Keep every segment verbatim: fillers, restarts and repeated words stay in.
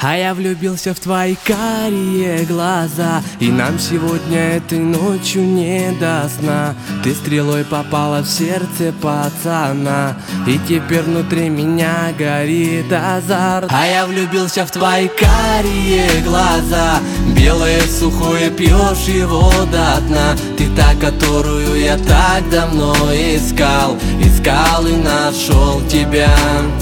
А я влюбился в твои карие глаза, и нам сегодня этой ночью не до сна. Ты стрелой попала в сердце пацана, и теперь внутри меня горит азарт. А я влюбился в твои карие глаза, белое сухое, пьешь его до дна. Ты та, которую я так давно искал, искал и нашел тебя.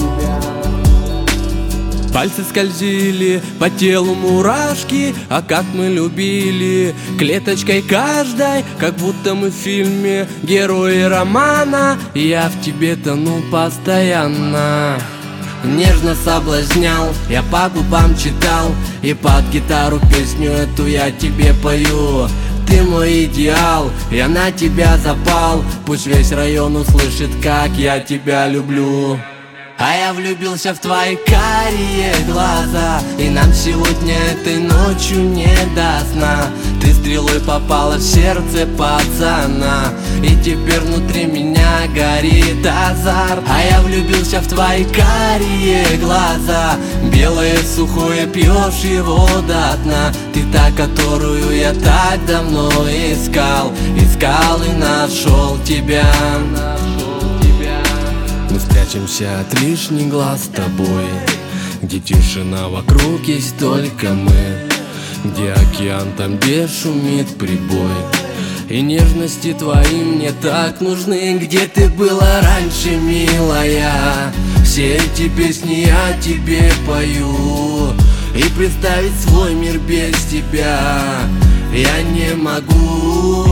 Пальцы скользили по телу мурашки, а как мы любили, клеточкой каждой, как будто мы в фильме герои романа. Я в тебе тону постоянно. Нежно соблазнял, я по губам читал, и под гитару песню эту я тебе пою. Ты мой идеал, я на тебя запал, пусть весь район услышит, как я тебя люблю. А я влюбился в твои карие глаза, и нам сегодня этой ночью не до сна. Ты стрелой попала в сердце пацана, и теперь внутри меня горит азарт. А я влюбился в твои карие глаза, белое сухое, пьешь его до дна. Ты та, которую я так давно искал, искал и нашел тебя. Мы спрячемся от лишних глаз с тобой, где тишина вокруг, есть только мы, где океан, там где шумит прибой. И нежности твои мне так нужны. Где ты была раньше, милая? Все эти песни я тебе пою, и представить свой мир без тебя я не могу.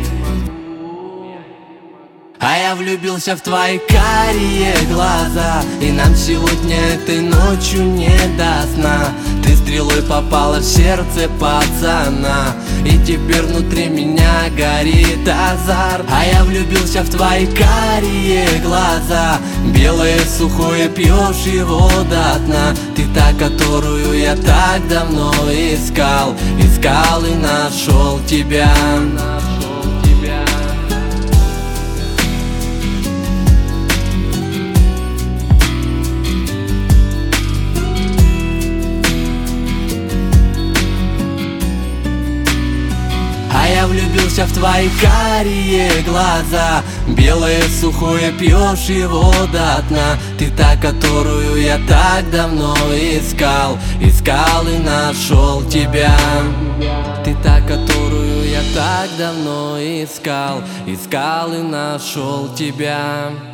А я влюбился в твои карие глаза, и нам сегодня этой ночью не до сна. Ты стрелой попала в сердце пацана, и теперь внутри меня горит азарт. А я влюбился в твои карие глаза, белое сухое, пьешь его до дна. Ты та, которую я так давно искал, искал и нашел тебя. Я влюбился в твои карие глаза, белое сухое, пьешь его до дна. Ты та, которую я так давно искал, искал и нашел тебя. Ты та, которую я так давно искал, искал и нашел тебя.